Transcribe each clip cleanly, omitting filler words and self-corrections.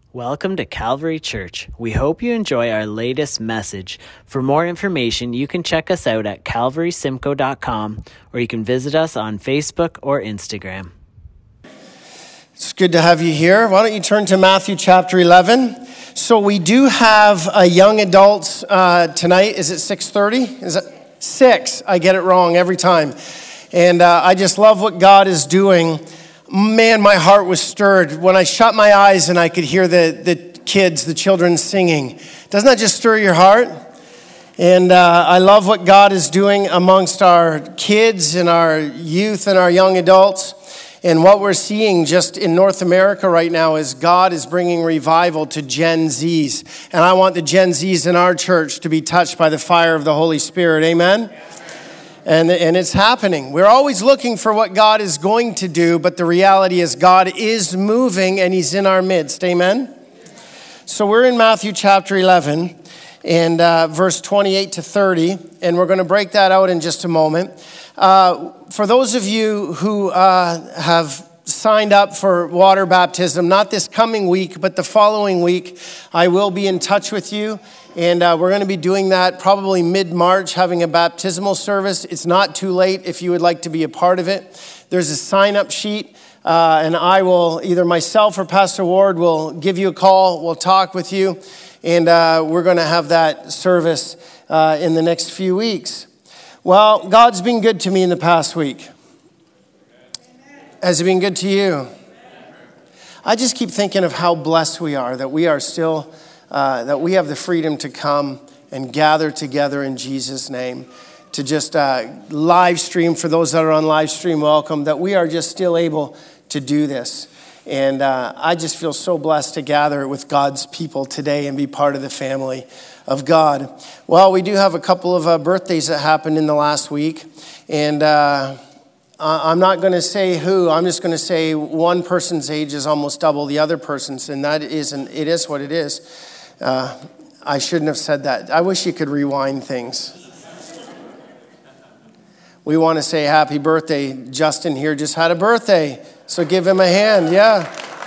Welcome to Calvary Church. We hope you enjoy our latest message. For more information, you can check us out at calvarysimcoe.com, or you can visit us on Facebook or Instagram. It's good to have you here. Why don't you turn to Matthew chapter 11. So we do have a young adults tonight. Is it 6:30? Is it 6? I get it wrong every time. And I just love what God is doing. Man, my heart was stirred when I shut my eyes and I could hear the kids, the children singing. Doesn't that just stir your heart? And I love what God is doing amongst our kids and our youth and our young adults. And what we're seeing just in North America right now is God is bringing revival to Gen Zs. And I want the Gen Zs in our church to be touched by the fire of the Holy Spirit. Amen? And it's happening. We're always looking for what God is going to do, but the reality is God is moving and he's in our midst. Amen? So we're in Matthew chapter 11 and verse 28 to 30, and we're going to break that out in just a moment. For those of you who have signed up for water baptism, not this coming week, but the following week, I will be in touch with you. And we're going to be doing that probably mid-March, having a baptismal service. It's not too late if you would like to be a part of it. There's a sign-up sheet, and I will, either myself or Pastor Ward will give you a call. We'll talk with you, and we're going to have that service in the next few weeks. Well, God's been good to me in the past week. Has he been good to you? I just keep thinking of how blessed we are, that we are still... that we have the freedom to come and gather together in Jesus' name, to just live stream. For those that are on live stream, welcome, that we are just still able to do this. And I just feel so blessed to gather with God's people today and be part of the family of God. Well, we do have a couple of birthdays that happened in the last week. And I'm not going to say who. I'm just going to say one person's age is almost double the other person's. And it is what it is. I shouldn't have said that. I wish you could rewind things. We want to say happy birthday. Justin here just had a birthday, so give him a hand. Yeah.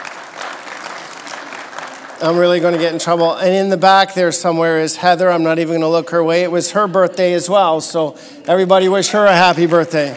I'm really going to get in trouble. And in the back there somewhere is Heather. I'm not even going to look her way. It was her birthday as well, so everybody wish her a happy birthday.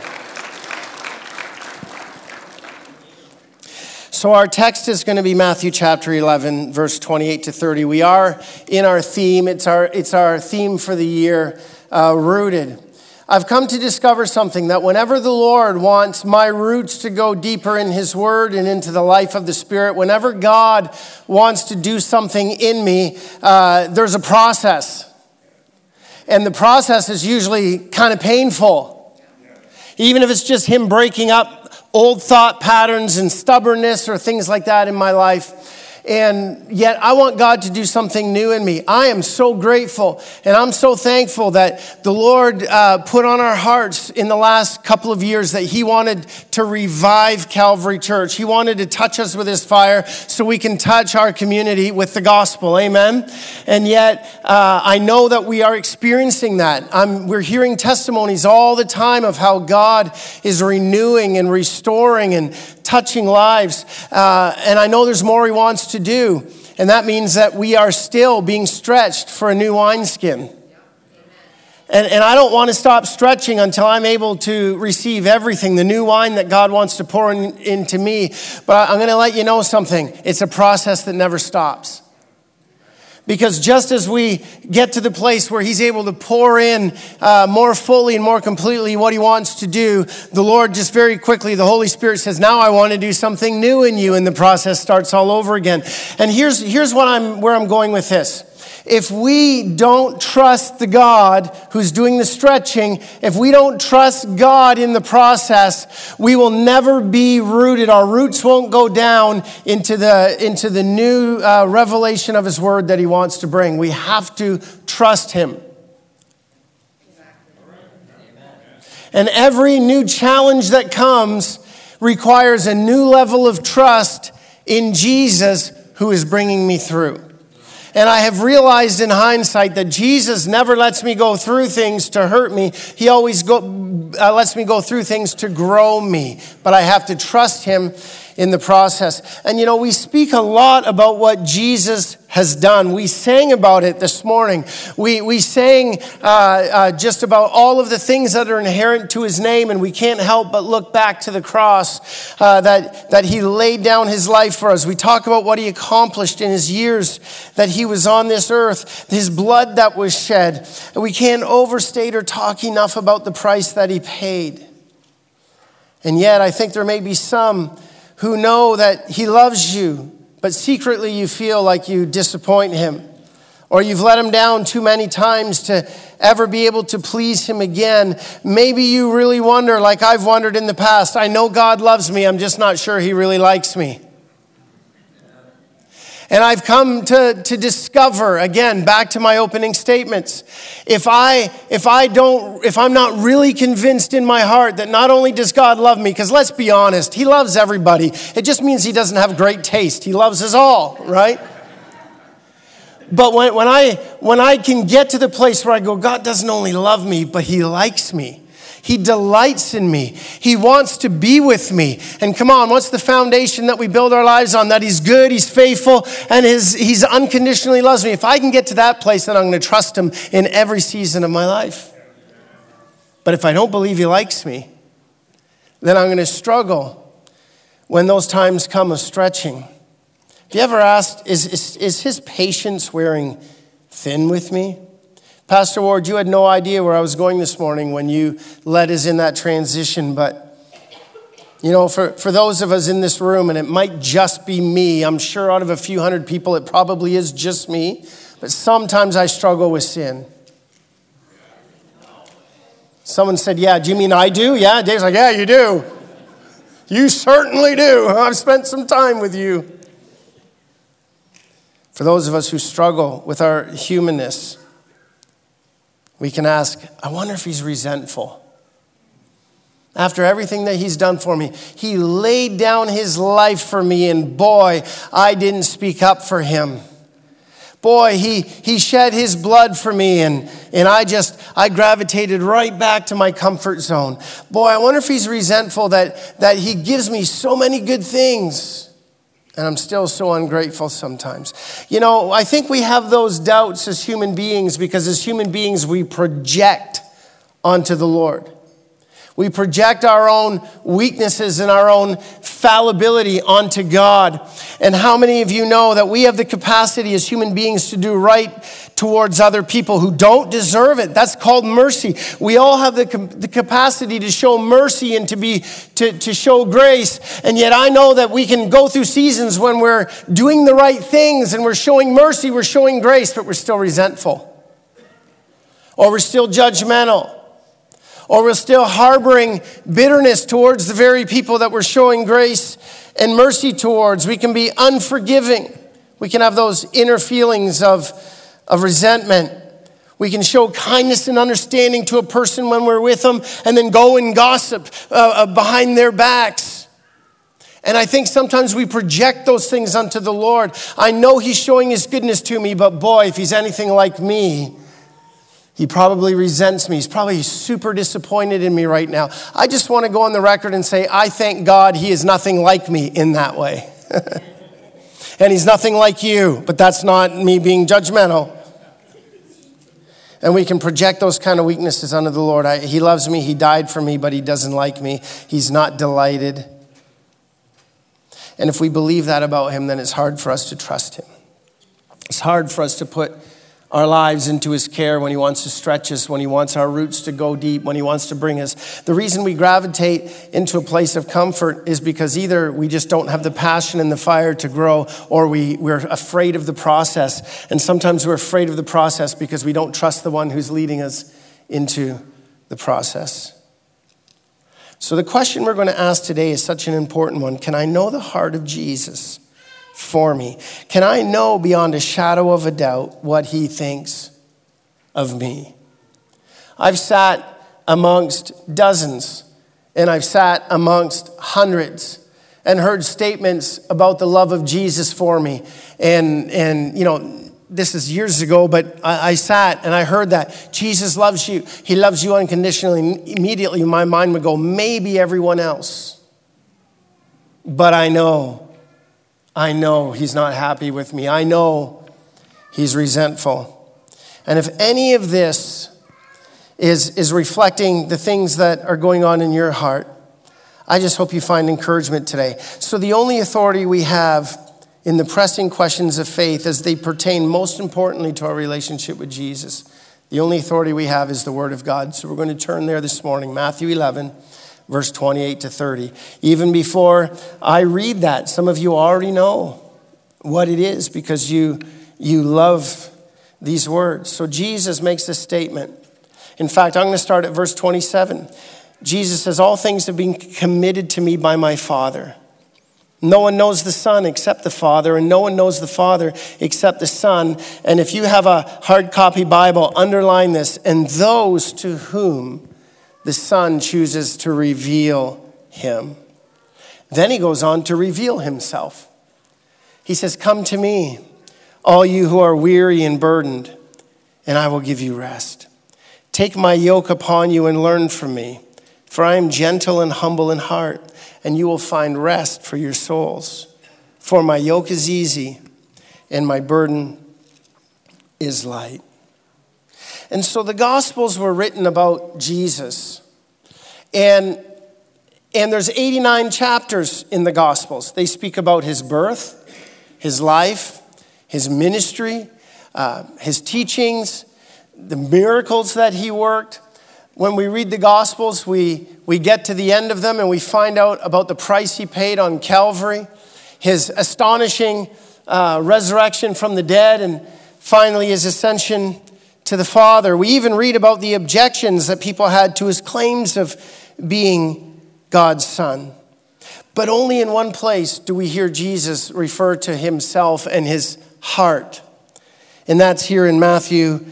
So our text is going to be Matthew chapter 11, verse 28 to 30. We are in our theme. It's our theme for the year, Rooted. I've come to discover something, that whenever the Lord wants my roots to go deeper in his word and into the life of the Spirit, whenever God wants to do something in me, there's a process. And the process is usually kind of painful. Even if it's just him breaking up old thought patterns and stubbornness or things like that in my life. And yet I want God to do something new in me. I am so grateful and I'm so thankful that the Lord put on our hearts in the last couple of years that he wanted to revive Calvary Church. He wanted to touch us with his fire so we can touch our community with the gospel. Amen. And yet I know that we are experiencing that. We're hearing testimonies all the time of how God is renewing and restoring and touching lives. And I know there's more he wants to do. And that means that we are still being stretched for a new wineskin. And I don't want to stop stretching until I'm able to receive everything, the new wine that God wants to pour into me. But I'm going to let you know something. It's a process that never stops. Because just as we get to the place where he's able to pour in more fully and more completely what he wants to do, the Lord just very quickly, the Holy Spirit says, now I want to do something new in you, and the process starts all over again. And here's where I'm going with this. If we don't trust the God who's doing the stretching, if we don't trust God in the process, we will never be rooted. Our roots won't go down into the new revelation of his word that he wants to bring. We have to trust him. And every new challenge that comes requires a new level of trust in Jesus who is bringing me through. And I have realized in hindsight that Jesus never lets me go through things to hurt me. He always lets me go through things to grow me. But I have to trust him in the process. And we speak a lot about what Jesus has done. We sang about it this morning. We sang just about all of the things that are inherent to his name, and we can't help but look back to the cross that he laid down his life for us. We talk about what he accomplished in his years that he was on this earth, his blood that was shed. And we can't overstate or talk enough about the price that he paid. And yet I think there may be some who know that he loves you, but secretly you feel like you disappoint him, or you've let him down too many times to ever be able to please him again. Maybe you really wonder, like I've wondered in the past, I know God loves me, I'm just not sure he really likes me. And I've come to discover, again, back to my opening statements, if I'm not really convinced in my heart that not only does God love me, because let's be honest, he loves everybody. It just means he doesn't have great taste. He loves us all, right? But when I can get to the place where I go, God doesn't only love me, but he likes me. He delights in me. He wants to be with me. And come on, what's the foundation that we build our lives on? That he's good, he's faithful, and he's unconditionally loves me. If I can get to that place, then I'm going to trust him in every season of my life. But if I don't believe he likes me, then I'm going to struggle when those times come of stretching. Have you ever asked, is his patience wearing thin with me? Pastor Ward, you had no idea where I was going this morning when you led us in that transition. But, for those of us in this room, and it might just be me, I'm sure out of a few hundred people, it probably is just me. But sometimes I struggle with sin. Someone said, yeah, do you mean I do? Yeah, Dave's like, yeah, you do. You certainly do. I've spent some time with you. For those of us who struggle with our humanness, we can ask, I wonder if he's resentful. After everything that he's done for me, he laid down his life for me, and boy, I didn't speak up for him. Boy, he shed his blood for me, and I gravitated right back to my comfort zone. Boy, I wonder if he's resentful that he gives me so many good things, and I'm still so ungrateful sometimes. I think we have those doubts as human beings because as human beings, we project onto the Lord. We project our own weaknesses and our own fallibility onto God. And how many of you know that we have the capacity as human beings to do right towards other people who don't deserve it? That's called mercy. We all have the capacity to show mercy and to show grace. And yet I know that we can go through seasons when we're doing the right things and we're showing mercy, we're showing grace, but we're still resentful. Or we're still judgmental. Or we're still harboring bitterness towards the very people that we're showing grace and mercy towards. We can be unforgiving. We can have those inner feelings of resentment. We can show kindness and understanding to a person when we're with them and then go and gossip behind their backs. And I think sometimes we project those things onto the Lord. I know he's showing his goodness to me, but boy, if he's anything like me, he probably resents me. He's probably super disappointed in me right now. I just want to go on the record and say, I thank God he is nothing like me in that way. And he's nothing like you, but that's not me being judgmental. And we can project those kind of weaknesses onto the Lord. He loves me, he died for me, but he doesn't like me. He's not delighted. And if we believe that about him, then it's hard for us to trust him. It's hard for us to put our lives into his care when he wants to stretch us, when he wants our roots to go deep, when he wants to bring us. The reason we gravitate into a place of comfort is because either we just don't have the passion and the fire to grow, or we're afraid of the process. And sometimes we're afraid of the process because we don't trust the one who's leading us into the process. So the question we're going to ask today is such an important one. Can I know the heart of Jesus for me? Can I know beyond a shadow of a doubt what he thinks of me? I've sat amongst dozens and I've sat amongst hundreds and heard statements about the love of Jesus for me. And this is years ago, but I sat and I heard that Jesus loves you. He loves you unconditionally. Immediately my mind would go, maybe everyone else. but I know he's not happy with me. I know he's resentful. And if any of this is reflecting the things that are going on in your heart, I just hope you find encouragement today. So the only authority we have in the pressing questions of faith as they pertain most importantly to our relationship with Jesus, the only authority we have is the Word of God. So we're going to turn there this morning, Matthew 11, verse 28 to 30. Even before I read that, some of you already know what it is because you love these words. So Jesus makes this statement. In fact, I'm going to start at verse 27. Jesus says, all things have been committed to me by my Father. No one knows the Son except the Father, and no one knows the Father except the Son. And if you have a hard copy Bible, underline this. And those to whom the Son chooses to reveal him. Then he goes on to reveal himself. He says, come to me, all you who are weary and burdened, and I will give you rest. Take my yoke upon you and learn from me, for I am gentle and humble in heart, and you will find rest for your souls. For my yoke is easy, and my burden is light. And so the Gospels were written about Jesus. And there's 89 chapters in the Gospels. They speak about his birth, his life, his ministry, his teachings, the miracles that he worked. When we read the Gospels, we get to the end of them and we find out about the price he paid on Calvary, his astonishing resurrection from the dead, and finally his ascension to the Father. We even read about the objections that people had to his claims of being God's Son. But only in one place do we hear Jesus refer to himself and his heart. And that's here in Matthew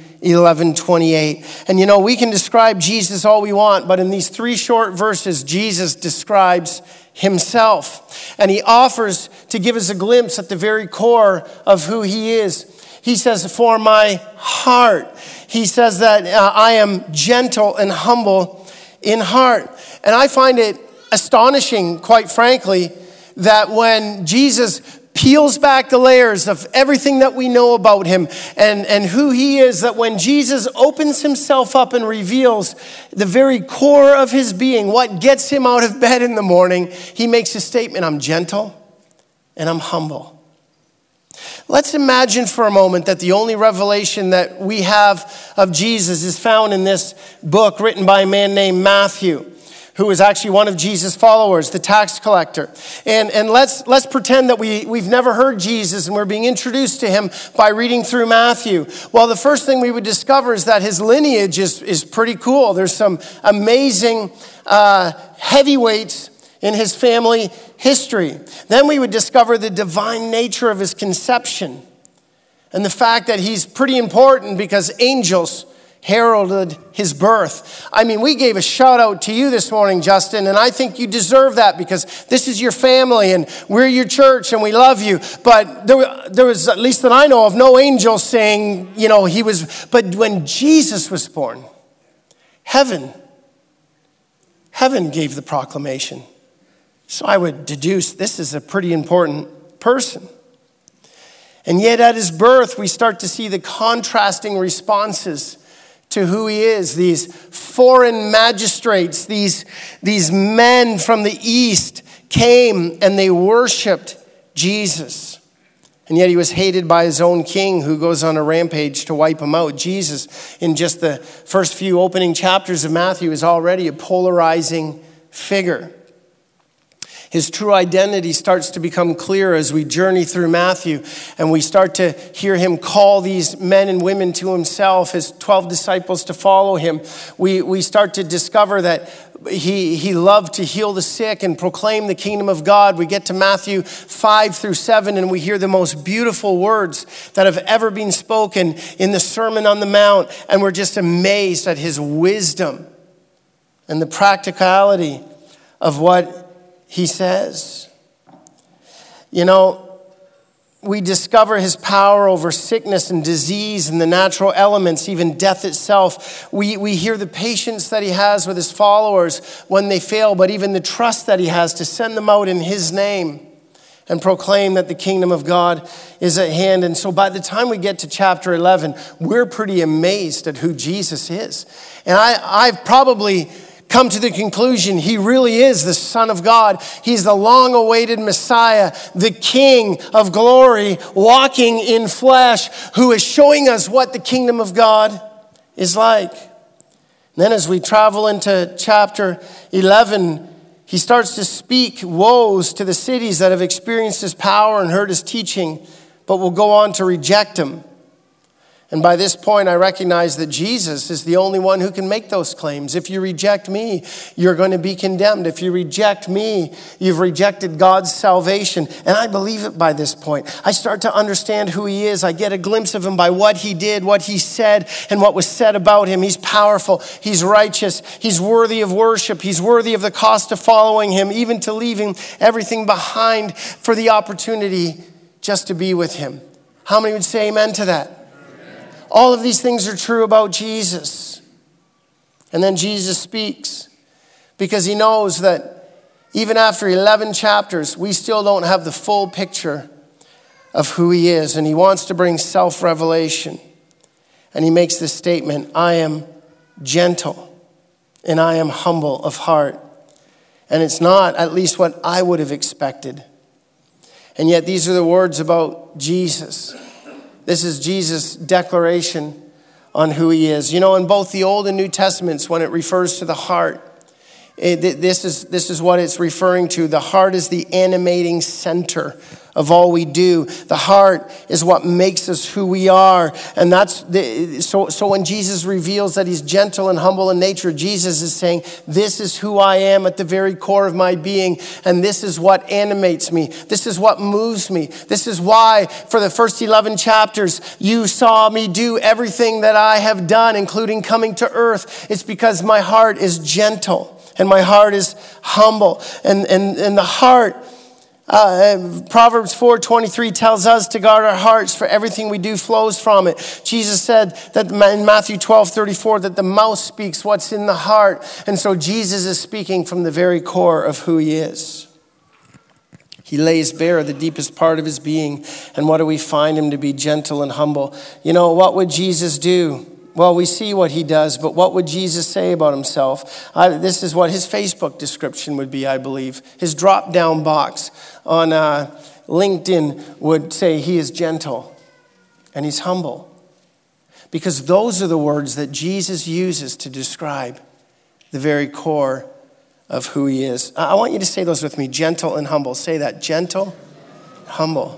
11:28. And we can describe Jesus all we want, but in these 3 short verses, Jesus describes himself. And he offers to give us a glimpse at the very core of who he is. He says, for my heart. He says that I am gentle and humble in heart. And I find it astonishing, quite frankly, that when Jesus peels back the layers of everything that we know about him and who he is, that when Jesus opens himself up and reveals the very core of his being, what gets him out of bed in the morning, he makes a statement, I'm gentle and I'm humble. Let's imagine for a moment that the only revelation that we have of Jesus is found in this book written by a man named Matthew, who was actually one of Jesus' followers, the tax collector. And let's pretend that we've never heard Jesus and we're being introduced to him by reading through Matthew. Well, the first thing we would discover is that his lineage is pretty cool. There's some amazing heavyweights in his family history. Then we would discover the divine nature of his conception and the fact that he's pretty important because angels heralded his birth. I mean, we gave a shout out to you this morning, Justin, and I think you deserve that because this is your family and we're your church and we love you. But there was, at least that I know of, no angel saying, he was, but when Jesus was born, heaven gave the proclamation. So I would deduce this is a pretty important person. And yet at his birth, we start to see the contrasting responses to who he is. These foreign magistrates, these men from the east came and they worshiped Jesus. And yet he was hated by his own king who goes on a rampage to wipe him out. Jesus, in just the first few opening chapters of Matthew, is already a polarizing figure. His true identity starts to become clear as we journey through Matthew and we start to hear him call these men and women to himself, his 12 disciples to follow him. We start to discover that he loved to heal the sick and proclaim the kingdom of God. We get to Matthew 5-7 and we hear the most beautiful words that have ever been spoken in the Sermon on the Mount. And we're just amazed at his wisdom and the practicality of what he says. we discover his power over sickness and disease and the natural elements, even death itself. We hear the patience that he has with his followers when they fail, but even the trust that he has to send them out in his name and proclaim that the kingdom of God is at hand. And so by the time we get to chapter 11, we're pretty amazed at who Jesus is. And I've probably come to the conclusion he really is the Son of God. He's the long-awaited Messiah, the King of glory, walking in flesh, who is showing us what the kingdom of God is like. And then as we travel into chapter 11, he starts to speak woes to the cities that have experienced his power and heard his teaching, but will go on to reject him. And by this point, I recognize that Jesus is the only one who can make those claims. If you reject me, you're going to be condemned. If you reject me, you've rejected God's salvation. And I believe it by this point. I start to understand who he is. I get a glimpse of him by what he did, what he said, and what was said about him. He's powerful. He's righteous. He's worthy of worship. He's worthy of the cost of following him, even to leaving everything behind for the opportunity just to be with him. How many would say amen to that? All of these things are true about Jesus. And then Jesus speaks because he knows that even after 11 chapters, we still don't have the full picture of who he is. And he wants to bring self-revelation. And he makes this statement, I am gentle and I am humble of heart. And it's not at least what I would have expected. And yet these are the words about Jesus. This is Jesus' declaration on who he is. You know, in both the Old and New Testaments, when it refers to the heart, this is what it's referring to. The heart is the animating center of all we do. The heart is what makes us who we are. And so when Jesus reveals that he's gentle and humble in nature, Jesus is saying, this is who I am at the very core of my being. And this is what animates me. This is what moves me. This is why for the first 11 chapters, you saw me do everything that I have done, including coming to earth. It's because my heart is gentle and my heart is humble. And the heart, Proverbs 4:23 tells us to guard our hearts, for everything we do flows from it. Jesus said that in Matthew 12:34 that the mouth speaks what's in the heart. And so Jesus is speaking from the very core of who he is. He lays bare the deepest part of his being. And what do we find him to be? Gentle and humble. You know, what would Jesus do? Well, we see what he does, but what would Jesus say about himself? This is what his Facebook description would be, I believe. His drop-down box on LinkedIn would say he is gentle and he's humble. Because those are the words that Jesus uses to describe the very core of who he is. I want you to say those with me, gentle and humble. Say that, gentle, humble.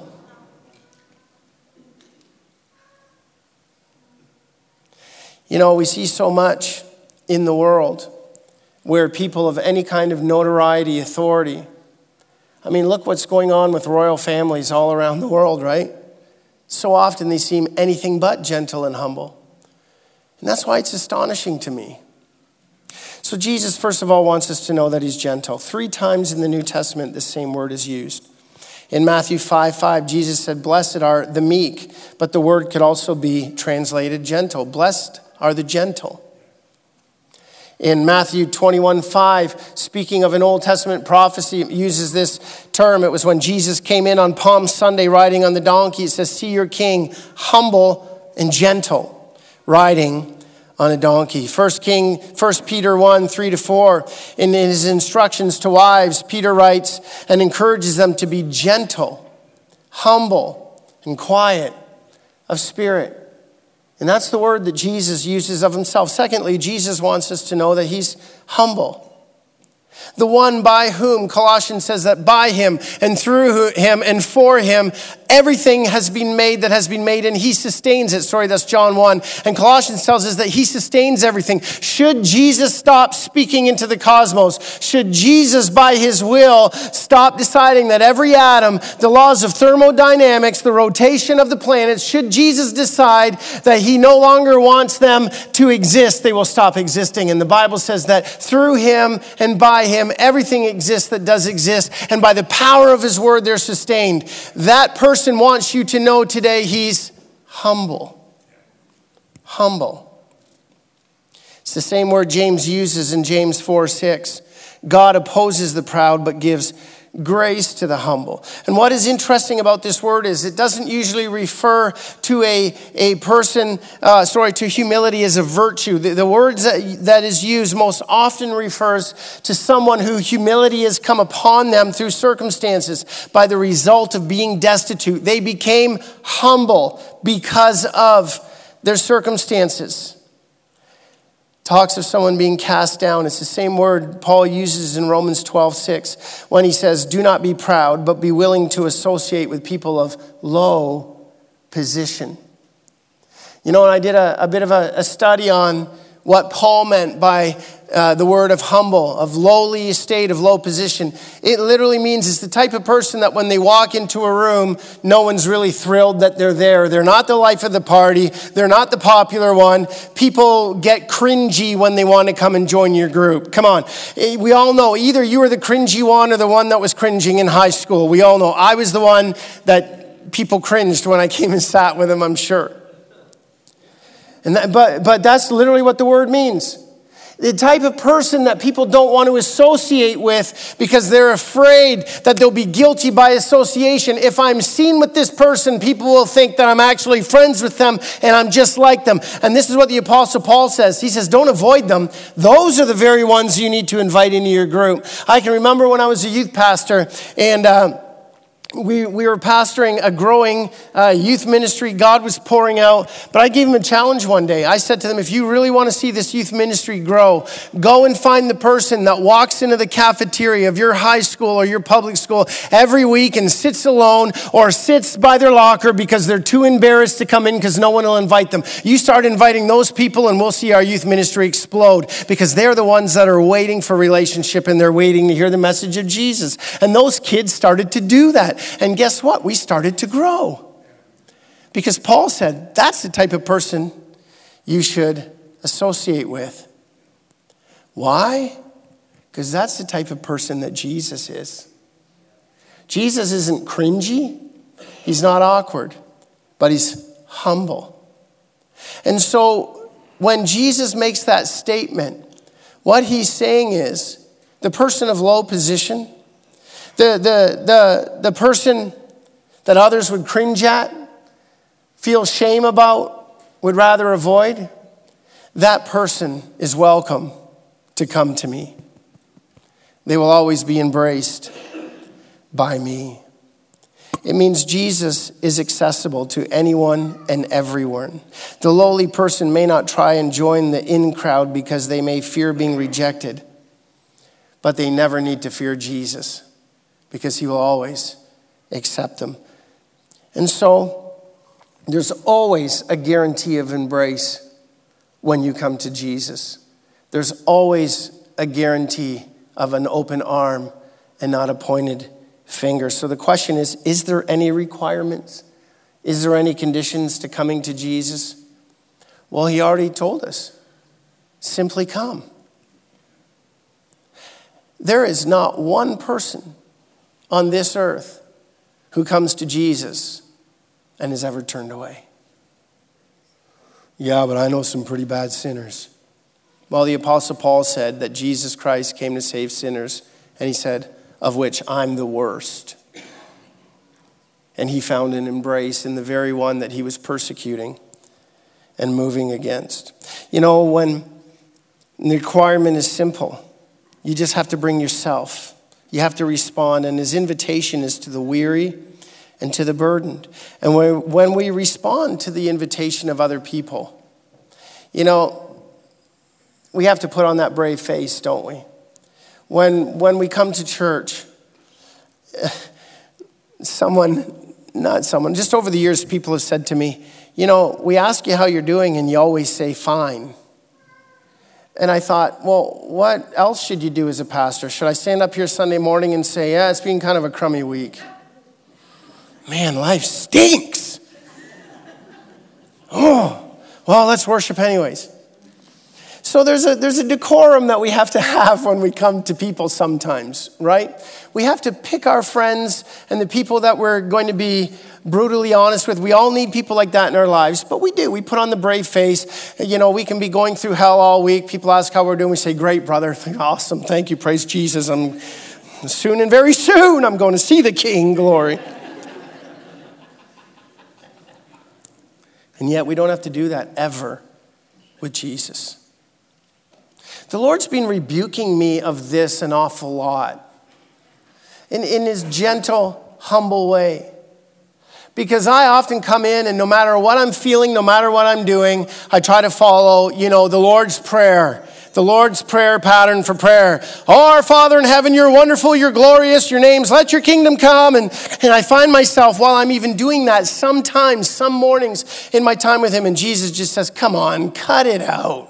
You know, we see so much in the world where people of any kind of notoriety, authority. I mean, look what's going on with royal families all around the world, right? So often they seem anything but gentle and humble. And that's why it's astonishing to me. So Jesus, first of all, wants us to know that he's gentle. 3 times in the New Testament, the same word is used. In Matthew 5:5, Jesus said, blessed are the meek, but the word could also be translated gentle. Blessed are the gentle. In Matthew 21:5, speaking of an Old Testament prophecy, it uses this term. It was when Jesus came in on Palm Sunday riding on the donkey. It says, see your king humble and gentle, riding on a donkey. 1 Peter 1:3-4, in his instructions to wives, Peter writes and encourages them to be gentle, humble, and quiet of spirit. And that's the word that Jesus uses of himself. Secondly, Jesus wants us to know that he's humble. The one by whom, Colossians says that by him and through him and for him, everything has been made that has been made, and he sustains it. Sorry, that's John 1. And Colossians tells us that he sustains everything. Should Jesus stop speaking into the cosmos, should Jesus by his will stop deciding that every atom, the laws of thermodynamics, the rotation of the planets, should Jesus decide that he no longer wants them to exist, they will stop existing. And the Bible says that through him and by him, everything exists that does exist. And by the power of his word, they're sustained. That person person wants you to know today he's humble. Humble. It's the same word James uses in James 4:6. God opposes the proud but gives grace to the humble. And what is interesting about this word is it doesn't usually refer to a person, to humility as a virtue. The words that is used most often refers to someone who humility has come upon them through circumstances by the result of being destitute. They became humble because of their circumstances. Talks of someone being cast down. It's the same word Paul uses in Romans 12:6 when he says, do not be proud, but be willing to associate with people of low position. You know, and I did a bit of a study on what Paul meant by the word of humble, of lowly estate, of low position. It literally means it's the type of person that when they walk into a room, no one's really thrilled that they're there. They're not the life of the party. They're not the popular one. People get cringy when they want to come and join your group. Come on. We all know either you were the cringy one or the one that was cringing in high school. We all know. I was the one that people cringed when I came and sat with them, I'm sure. But that's literally what the word means. The type of person that people don't want to associate with because they're afraid that they'll be guilty by association. If I'm seen with this person, people will think that I'm actually friends with them and I'm just like them. And this is what the Apostle Paul says. He says, don't avoid them. Those are the very ones you need to invite into your group. I can remember when I was a youth pastor and we were pastoring a growing youth ministry. God was pouring out. But I gave them a challenge one day. I said to them, if you really want to see this youth ministry grow, go and find the person that walks into the cafeteria of your high school or your public school every week and sits alone or sits by their locker because they're too embarrassed to come in because no one will invite them. You start inviting those people and we'll see our youth ministry explode because they're the ones that are waiting for relationship and they're waiting to hear the message of Jesus. And those kids started to do that. And guess what? We started to grow. Because Paul said, that's the type of person you should associate with. Why? Because that's the type of person that Jesus is. Jesus isn't cringy. He's not awkward. But he's humble. And so when Jesus makes that statement, what he's saying is the person of low position, the person that others would cringe at, feel shame about, would rather avoid, that person is welcome to come to me. They will always be embraced by me. It means Jesus is accessible to anyone and everyone. The lowly person may not try and join the in crowd because they may fear being rejected, but they never need to fear Jesus, because he will always accept them. And so there's always a guarantee of embrace when you come to Jesus. There's always a guarantee of an open arm and not a pointed finger. So the question is there any requirements? Is there any conditions to coming to Jesus? Well, he already told us. Simply come. There is not one person on this earth who comes to Jesus and is ever turned away. Yeah, but I know some pretty bad sinners. Well, the Apostle Paul said that Jesus Christ came to save sinners, and he said, of which I'm the worst. And he found an embrace in the very one that he was persecuting and moving against. You know, when the requirement is simple, you just have to bring yourself. You have to respond, and his invitation is to the weary and to the burdened. And when we respond to the invitation of other people, you know, we have to put on that brave face, don't we? When we come to church, just over the years, people have said to me, you know, we ask you how you're doing and you always say fine. And I thought, well, what else should you do as a pastor? Should I stand up here Sunday morning and say, yeah, it's been kind of a crummy week? Man, life stinks. Oh, well, let's worship anyways. So there's a decorum that we have to have when we come to people sometimes, right? We have to pick our friends and the people that we're going to be brutally honest with. We all need people like that in our lives, but we do. We put on the brave face. You know, we can be going through hell all week. People ask how we're doing. We say, great, brother. Awesome. Thank you. Praise Jesus. I'm soon and very soon I'm going to see the King. Glory. And yet we don't have to do that ever with Jesus. The Lord's been rebuking me of this an awful lot in his gentle, humble way. Because I often come in and no matter what I'm feeling, no matter what I'm doing, I try to follow, the Lord's Prayer. The Lord's Prayer pattern for prayer. Oh, our Father in heaven, you're wonderful, you're glorious, your name's let your kingdom come. And I find myself while I'm even doing that sometimes, some mornings in my time with him, and Jesus just says, come on, cut it out.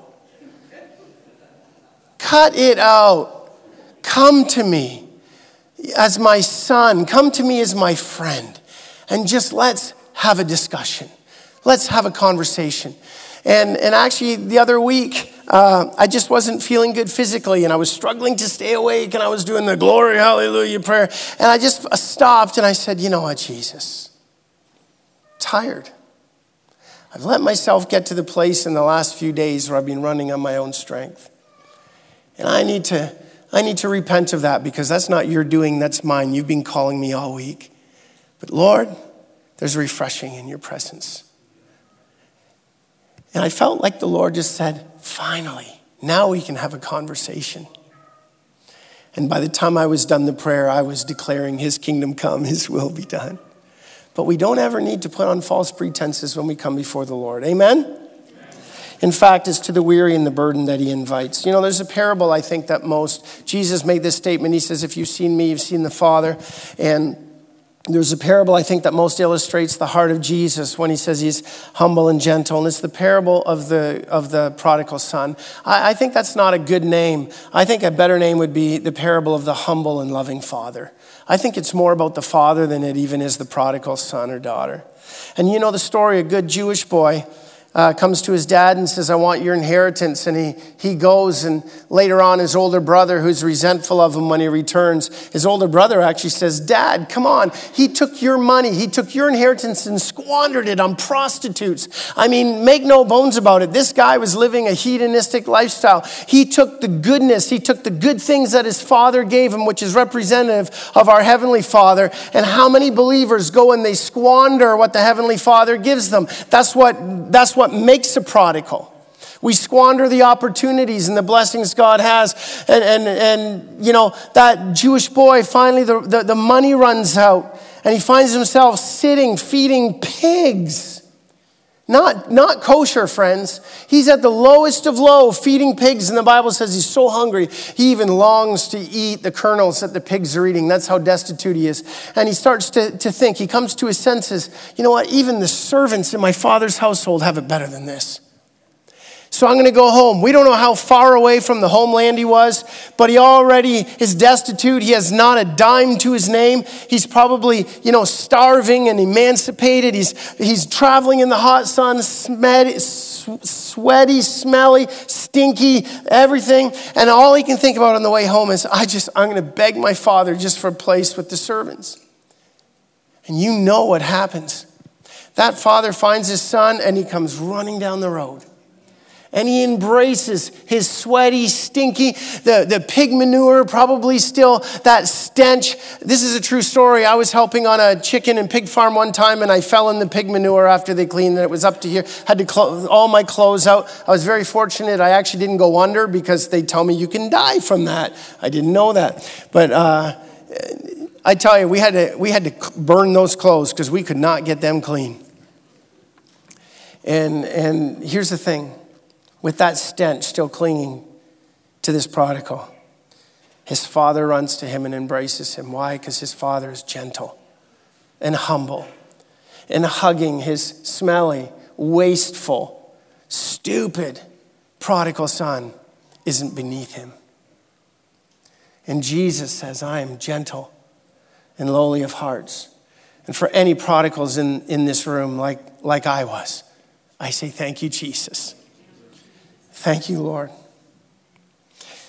Cut it out. Come to me as my son. Come to me as my friend. And just let's have a discussion. Let's have a conversation. And actually the other week, I just wasn't feeling good physically, and I was struggling to stay awake, and I was doing the glory, hallelujah prayer. And I just stopped and I said, you know what, Jesus? I'm tired. I've let myself get to the place in the last few days where I've been running on my own strength. And I need to repent of that, because that's not your doing, that's mine. You've been calling me all week. But Lord, there's refreshing in your presence. And I felt like the Lord just said, finally, now we can have a conversation. And by the time I was done the prayer, I was declaring his kingdom come, his will be done. But we don't ever need to put on false pretenses when we come before the Lord. Amen? In fact, it's to the weary and the burden that he invites. There's a parable, I think, Jesus made this statement. He says, if you've seen me, you've seen the Father. And there's a parable, I think, that most illustrates the heart of Jesus when he says he's humble and gentle. And it's the parable of the prodigal son. I think that's not a good name. I think a better name would be the parable of the humble and loving father. I think it's more about the father than it even is the prodigal son or daughter. And you know the story, a good Jewish boy comes to his dad and says, I want your inheritance. And he goes, and later on his older brother, who's resentful of him when he returns, his older brother actually says, Dad, come on. He took your money. He took your inheritance and squandered it on prostitutes. I mean, make no bones about it. This guy was living a hedonistic lifestyle. He took the goodness. He took the good things that his father gave him, which is representative of our Heavenly Father. And how many believers go and they squander what the Heavenly Father gives them? That's what makes a prodigal. We squander the opportunities and the blessings God has. And that Jewish boy, finally the money runs out and he finds himself sitting, feeding pigs. Not kosher, friends. He's at the lowest of low, feeding pigs. And the Bible says he's so hungry, he even longs to eat the kernels that the pigs are eating. That's how destitute he is. And he starts to think. He comes to his senses. You know what? Even the servants in my father's household have it better than this. So I'm going to go home. We don't know how far away from the homeland he was, but he already is destitute. He has not a dime to his name. He's probably, starving and emancipated. He's traveling in the hot sun, sweaty, smelly, stinky, everything. And all he can think about on the way home is, I'm going to beg my father just for a place with the servants. And you know what happens. That father finds his son and he comes running down the road. And he embraces his sweaty, stinky, the pig manure, probably still that stench. This is a true story. I was helping on a chicken and pig farm one time, and I fell in the pig manure after they cleaned it. It was up to here. Had to close all my clothes out. I was very fortunate. I actually didn't go under because they tell me you can die from that. I didn't know that. But I tell you, we had to burn those clothes because we could not get them clean. And here's the thing. With that stench still clinging to this prodigal, his father runs to him and embraces him. Why? Because his father is gentle and humble and hugging his smelly, wasteful, stupid prodigal son isn't beneath him. And Jesus says, I am gentle and lowly of hearts. And for any prodigals in this room like I was, I say, thank you, Jesus. Thank you, Lord.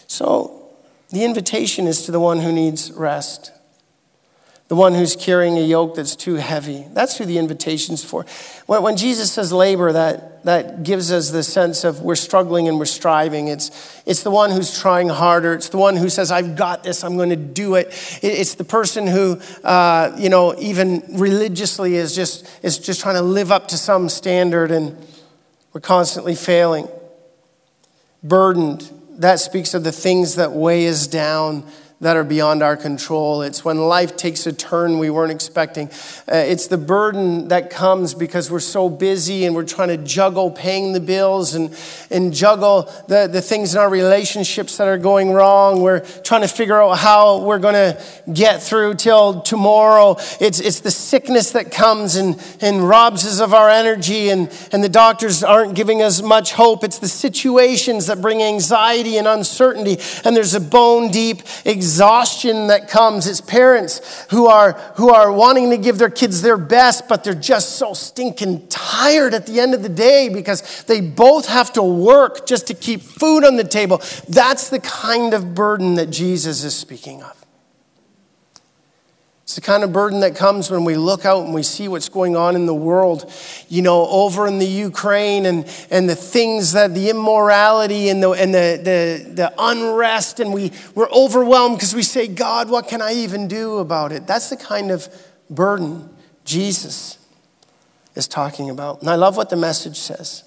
So the invitation is to the one who needs rest, the one who's carrying a yoke that's too heavy. That's who the invitation's for. When Jesus says labor, that gives us the sense of we're struggling and we're striving. It's the one who's trying harder. It's the one who says, I've got this, I'm going to do it. It's the person who, even religiously is just trying to live up to some standard, and we're constantly failing. Burdened, that speaks of the things that weigh us down, that are beyond our control. It's when life takes a turn we weren't expecting. It's the burden that comes because we're so busy and we're trying to juggle paying the bills and juggle the things in our relationships that are going wrong. We're trying to figure out how we're going to get through till tomorrow. It's the sickness that comes and robs us of our energy, and the doctors aren't giving us much hope. It's the situations that bring anxiety and uncertainty, and there's a bone deep exhaustion that comes. It's parents who are wanting to give their kids their best, but they're just so stinking tired at the end of the day because they both have to work just to keep food on the table. That's the kind of burden that Jesus is speaking of. It's the kind of burden that comes when we look out and we see what's going on in the world, over in the Ukraine and the things that the immorality and the unrest, and we're overwhelmed because we say, God, what can I even do about it? That's the kind of burden Jesus is talking about. And I love what the Message says.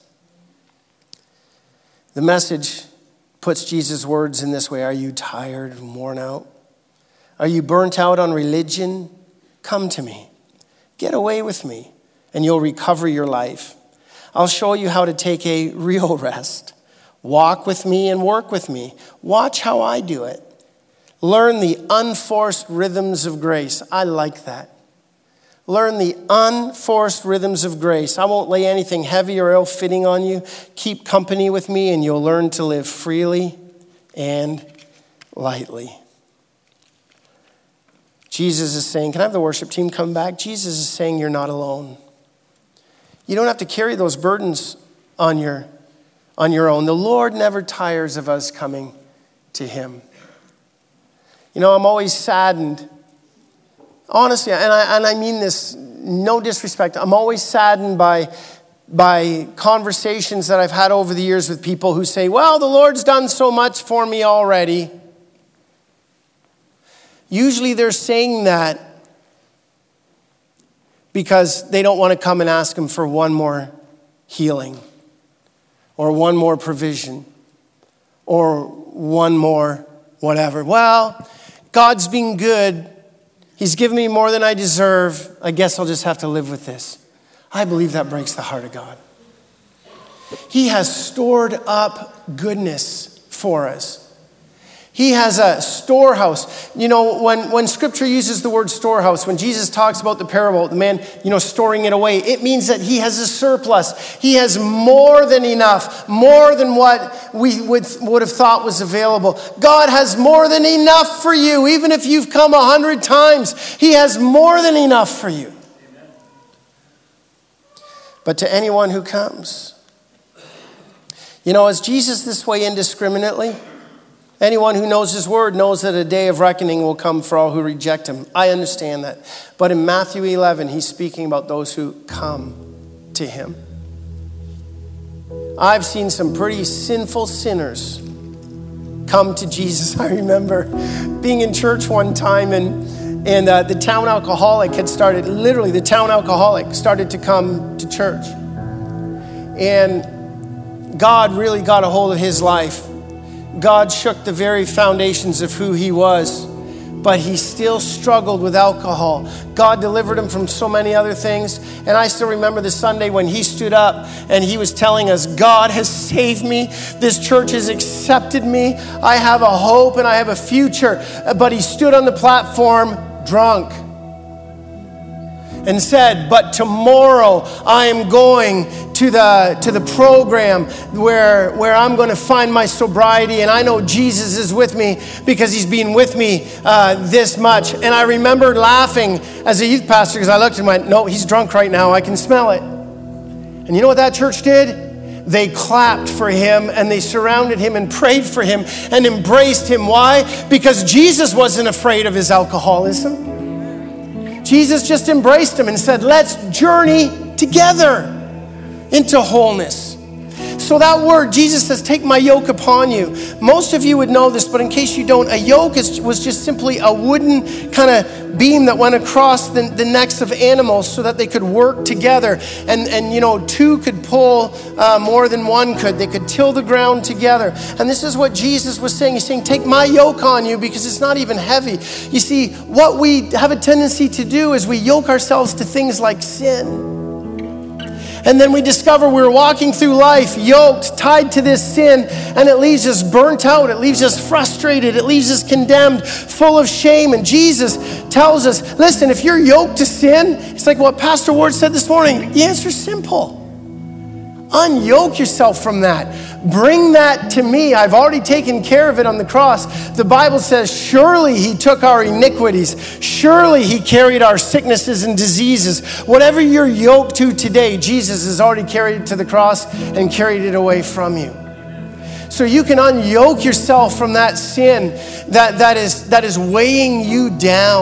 The Message puts Jesus' words in this way: are you tired and worn out? Are you burnt out on religion? Come to me. Get away with me, and you'll recover your life. I'll show you how to take a real rest. Walk with me and work with me. Watch how I do it. Learn the unforced rhythms of grace. I like that. Learn the unforced rhythms of grace. I won't lay anything heavy or ill-fitting on you. Keep company with me, and you'll learn to live freely and lightly. Jesus is saying, can I have the worship team come back? Jesus is saying you're not alone. You don't have to carry those burdens on your own. The Lord never tires of us coming to him. I'm always saddened. Honestly, and I mean this, no disrespect. I'm always saddened by conversations that I've had over the years with people who say, well, the Lord's done so much for me already. Usually they're saying that because they don't want to come and ask him for one more healing or one more provision or one more whatever. Well, God's been good. He's given me more than I deserve. I guess I'll just have to live with this. I believe that breaks the heart of God. He has stored up goodness for us. He has a storehouse. When Scripture uses the word storehouse, when Jesus talks about the parable, the man, storing it away, it means that he has a surplus. He has more than enough, more than what we would have thought was available. God has more than enough for you. Even if you've come 100 times, he has more than enough for you. Amen. But to anyone who comes, is Jesus this way indiscriminately? Anyone who knows his word knows that a day of reckoning will come for all who reject him. I understand that. But in Matthew 11, he's speaking about those who come to him. I've seen some pretty sinful sinners come to Jesus. I remember being in church one time and the town alcoholic started to come to church. And God really got a hold of his life. God shook the very foundations of who he was, but he still struggled with alcohol. God delivered him from so many other things. And I still remember the Sunday when he stood up and he was telling us, God has saved me. This church has accepted me. I have a hope and I have a future. But he stood on the platform drunk and said, but tomorrow I am going to the program where I'm going to find my sobriety, and I know Jesus is with me because he's been with me this much. And I remembered laughing as a youth pastor because I looked and went, no, he's drunk right now. I can smell it. And you know what that church did? they clapped for him and they surrounded him and prayed for him and embraced him. Why? Because Jesus wasn't afraid of his alcoholism. Jesus just embraced him and said, let's journey together into wholeness. So that word, Jesus says, take my yoke upon you. Most of you would know this, but in case you don't, a yoke was just simply a wooden kind of beam that went across the necks of animals so that they could work together. And you know, two could pull more than one could. They could till the ground together. And this is what Jesus was saying. He's saying, take my yoke on you because it's not even heavy. You see, what we have a tendency to do is we yoke ourselves to things like sin. And then we discover we're walking through life yoked, tied to this sin, and it leaves us burnt out. It leaves us frustrated. It leaves us condemned, full of shame. And Jesus tells us, listen, if you're yoked to sin, it's like what Pastor Ward said this morning. The answer's simple. Unyoke yourself from that. Bring that to me. I've already taken care of it on the cross. The Bible says, surely he took our iniquities. Surely he carried our sicknesses and diseases. Whatever you're yoked to today, Jesus has already carried it to the cross and carried it away from you. So you can unyoke yourself from that sin that is weighing you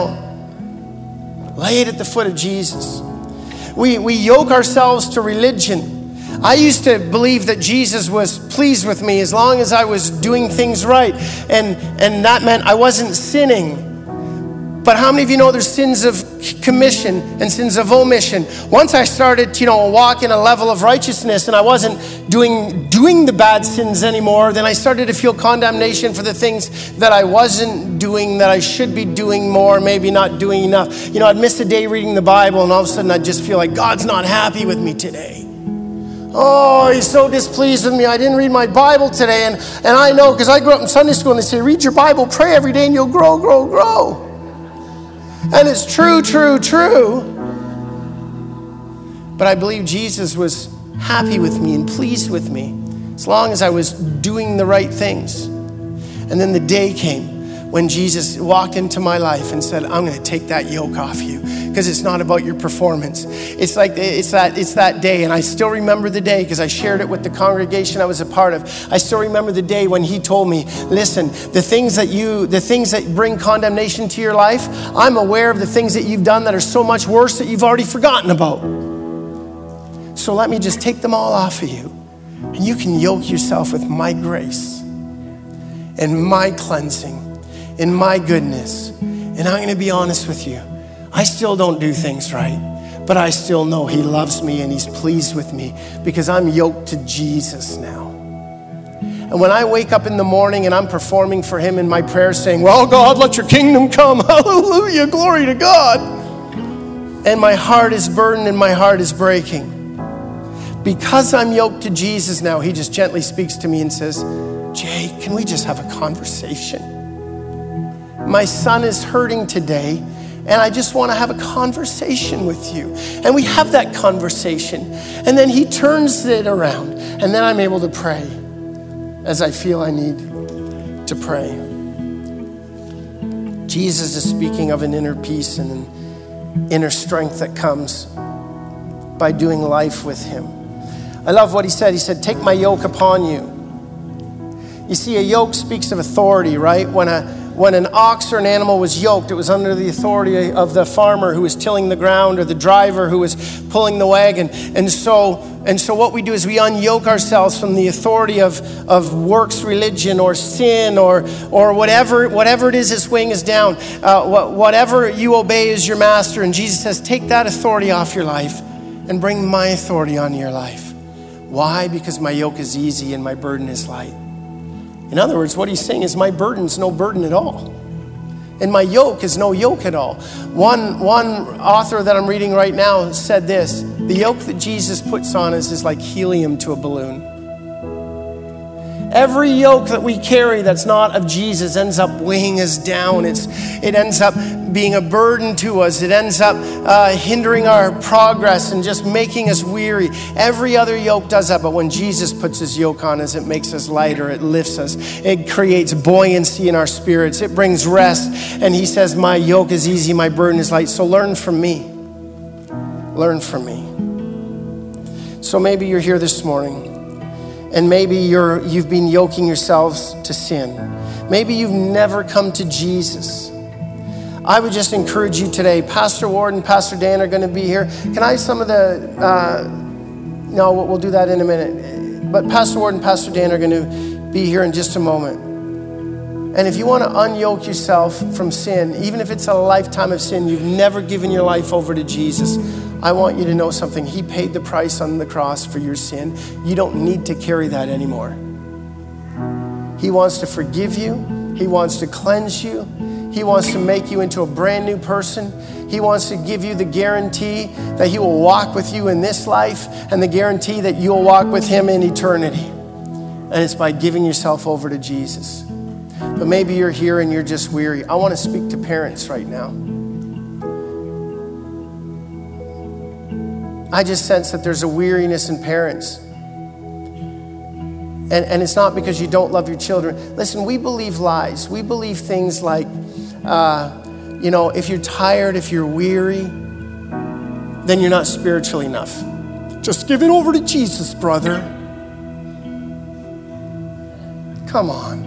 down. Lay it at the foot of Jesus. We yoke ourselves to religion. I used to believe that Jesus was pleased with me as long as I was doing things right. And that meant I wasn't sinning. But how many of you know there's sins of commission and sins of omission? Once I started to, walk in a level of righteousness and I wasn't doing the bad sins anymore, then I started to feel condemnation for the things that I wasn't doing, that I should be doing more, maybe not doing enough. I'd miss a day reading the Bible and all of a sudden I'd just feel like God's not happy with me today. Oh, he's so displeased with me. I didn't read my Bible today. And I know because I grew up in Sunday school and they say, read your Bible, pray every day and you'll grow, grow, grow. And it's true. But I believe Jesus was happy with me and pleased with me as long as I was doing the right things. And then the day came when Jesus walked into my life and said, I'm going to take that yoke off you because it's not about your performance. It's that day. And I still remember the day because I shared it with the congregation I was a part of. I still remember the day when he told me, listen, the things that bring condemnation to your life, I'm aware of the things that you've done that are so much worse that you've already forgotten about. So let me just take them all off of you. And you can yoke yourself with my grace and my cleansing and my goodness. And I'm going to be honest with you. I still don't do things right, but I still know he loves me and he's pleased with me because I'm yoked to Jesus now. And when I wake up in the morning and I'm performing for him in my prayers saying, well, God, let your kingdom come. Hallelujah, glory to God. And my heart is burdened and my heart is breaking. Because I'm yoked to Jesus now, he just gently speaks to me and says, Jay, can we just have a conversation? My son is hurting today, and I just want to have a conversation with you. And we have that conversation. And then he turns it around, and then I'm able to pray as I feel I need to pray. Jesus is speaking of an inner peace and an inner strength that comes by doing life with him. I love what he said. He said, take my yoke upon you. You see, a yoke speaks of authority, right? When an ox or an animal was yoked, it was under the authority of the farmer who was tilling the ground or the driver who was pulling the wagon. And so what we do is we unyoke ourselves from the authority of works religion or sin or whatever it is that's weighing us down. Whatever you obey is your master. And Jesus says, take that authority off your life and bring my authority onto your life. Why? Because my yoke is easy and my burden is light. In other words, what he's saying is my burden's no burden at all. And my yoke is no yoke at all. One author that I'm reading right now said this: the yoke that Jesus puts on us is like helium to a balloon. Every yoke that we carry that's not of Jesus ends up weighing us down. It ends up being a burden to us. It ends up hindering our progress and just making us weary. Every other yoke does that, but when Jesus puts his yoke on us, it makes us lighter. It lifts us. It creates buoyancy in our spirits. It brings rest. And he says, my yoke is easy, my burden is light. So learn from me. Learn from me. So maybe you're here this morning and maybe you've been yoking yourselves to sin. Maybe you've never come to Jesus. I would just encourage you today. Pastor Ward and Pastor Dan are going to be here. Can I have some of the, no, we'll do that in a minute. But Pastor Ward and Pastor Dan are going to be here in just a moment. And if you want to unyoke yourself from sin, even if it's a lifetime of sin, you've never given your life over to Jesus, I want you to know something. He paid the price on the cross for your sin. You don't need to carry that anymore. He wants to forgive you. He wants to cleanse you. He wants to make you into a brand new person. He wants to give you the guarantee that he will walk with you in this life and the guarantee that you'll walk with him in eternity. And it's by giving yourself over to Jesus. But maybe you're here and you're just weary. I want to speak to parents right now. I just sense that there's a weariness in parents. And it's not because you don't love your children. Listen, we believe lies. We believe things like, if you're tired, if you're weary, then you're not spiritual enough. Just give it over to Jesus, brother. Come on.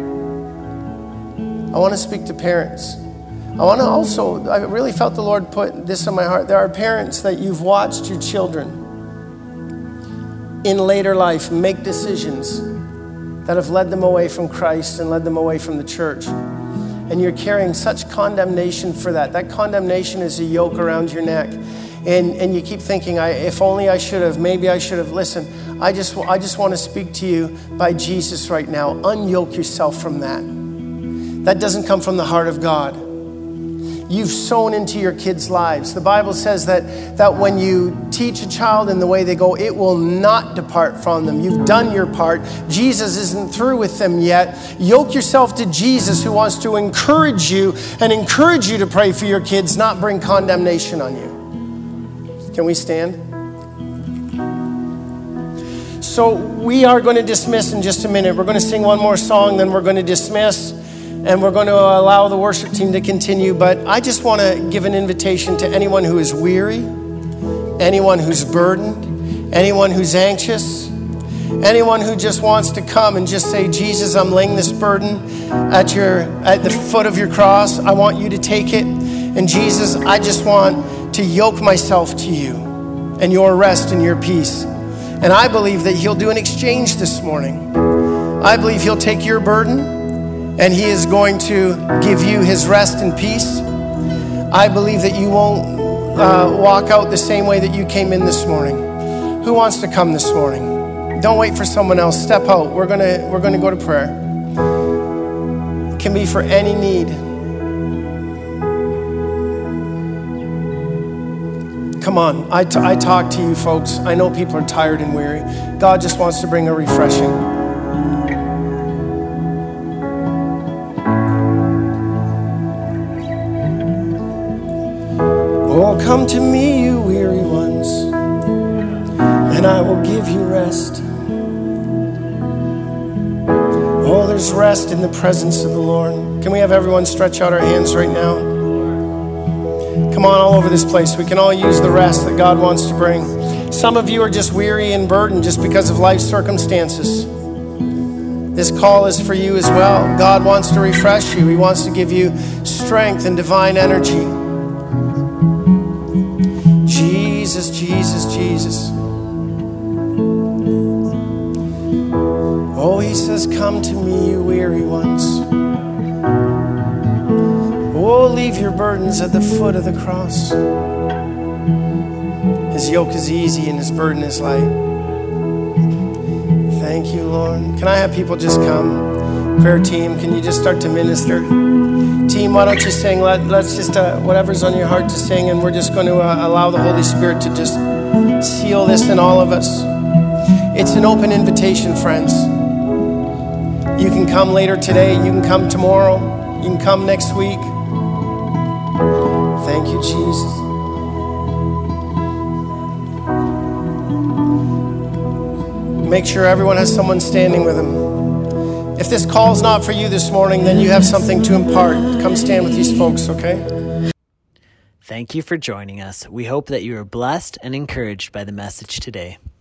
I want to speak to parents. I really felt the Lord put this on my heart. There are parents that you've watched your children in later life make decisions that have led them away from Christ and led them away from the church. And you're carrying such condemnation for that. That condemnation is a yoke around your neck. And you keep thinking, if only I should have, maybe I should have. Listen, I just want to speak to you by Jesus right now. Unyoke yourself from that. That doesn't come from the heart of God. You've sown into your kids' lives. The Bible says that when you teach a child in the way they go, it will not depart from them. You've done your part. Jesus isn't through with them yet. Yoke yourself to Jesus, who wants to encourage you to pray for your kids, not bring condemnation on you. Can we stand? So we are going to dismiss in just a minute. We're going to sing one more song, then we're going to dismiss. And we're going to allow the worship team to continue. But I just want to give an invitation to anyone who is weary, anyone who's burdened, anyone who's anxious, anyone who just wants to come and just say, Jesus, I'm laying this burden at the foot of your cross. I want you to take it. And Jesus, I just want to yoke myself to you and your rest and your peace. And I believe that he'll do an exchange this morning. I believe he'll take your burden and he is going to give you his rest and peace. I believe that you won't walk out the same way that you came in this morning. Who wants to come this morning? Don't wait for someone else. Step out. We're gonna go to prayer. It can be for any need. Come on. I talk to you folks. I know people are tired and weary. God just wants to bring a refreshing. Oh, come to me, you weary ones, and I will give you rest. Oh, there's rest in the presence of the Lord. Can we have everyone stretch out our hands right now? Come on, all over this place. We can all use the rest that God wants to bring. Some of you are just weary and burdened just because of life circumstances. This call is for you as well. God wants to refresh you. He wants to give you strength and divine energy. Jesus, Jesus, Jesus. Oh, he says, come to me, you weary ones. Oh, leave your burdens at the foot of the cross. His yoke is easy and his burden is light. Thank you, Lord. Can I have people just come? Prayer team, can you just start to minister? Team, why don't you sing? Let's just, whatever's on your heart to sing, and we're just going to allow the Holy Spirit to just seal this in all of us. It's an open invitation, friends. You can come later today. You can come tomorrow. You can come next week. Thank you, Jesus. Make sure everyone has someone standing with them. If this call's not for you this morning, then you have something to impart. Come stand with these folks, okay? Thank you for joining us. We hope that you are blessed and encouraged by the message today.